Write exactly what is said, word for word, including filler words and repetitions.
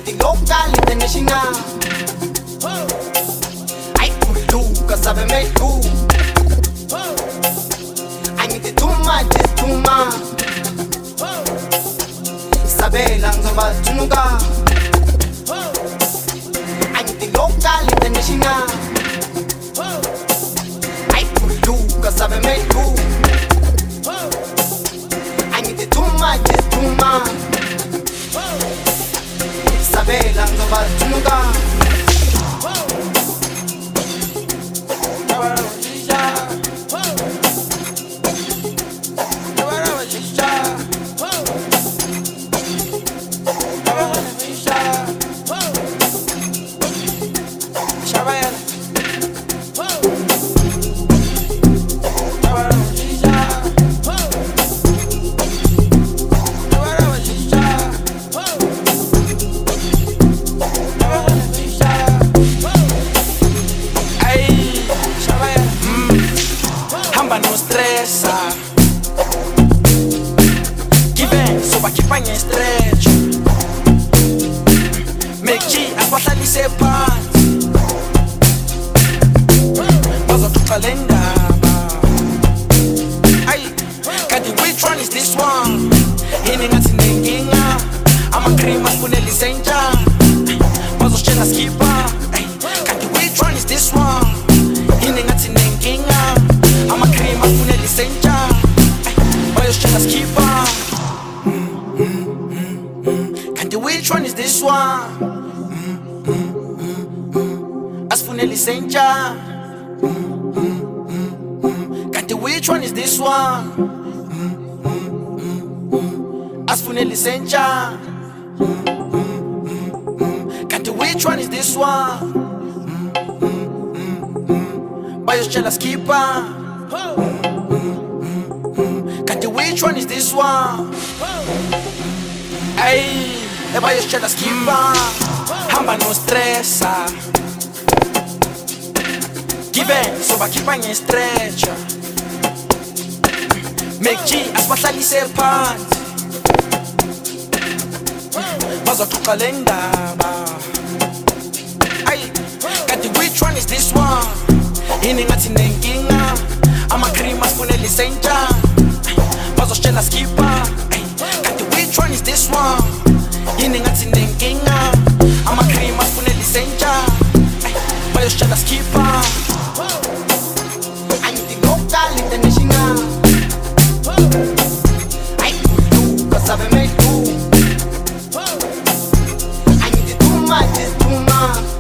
the local, international. I could do, cause I've made cool. I need to do my, just too much. Isabella, Nzova, Tunuga. I need the local, international. I could do, cause I've made cool. I need to do my, just too much. Isabella, Nzova, Tunuga. Kifanye stretch Mechi akwahlalise phansi Bazoxoxa ndaba Ay kanti which one is this one Yini ngathi nenkinga Ama-cream afunela isentsha Bazositshela skipper Kanti which one is this one Yini ngathi nenkinga Ama-cream afunela isentsha Bayositshela skipper Which one is this one? Mm, mm, mm, mm. Asfuneli senja. Mm, mm, mm, mm. Kanti which one is this one? Mm, mm, mm, mm. Asfuneli senja. Mm, mm, mm, mm. Kanti which one is this one? Mm, mm, mm, mm. Bayositshela skipper. Mm, mm, mm, mm. Kanti which one is this one? Ay. Bayositshela skipper hamba no stressa Given so bakhipha nge-stretcher Make G asibahlalise phansi Bazoxoxa le ndaba Ay kanti which one is this one Yini ngathi nenkinga Ama-cream asifunela isentsha Bazositshela skipper Kanti which one is this one Yini ngathi nenkinga Ama-cream afunela isentsha Bayositshela skipper I need the local, international. I could do, cause I've made cool. I need to do my, just too much.